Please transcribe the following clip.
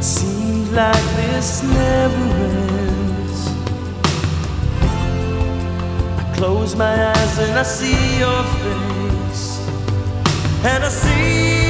Seems like this never ends. I close my eyes and I see your face, and I see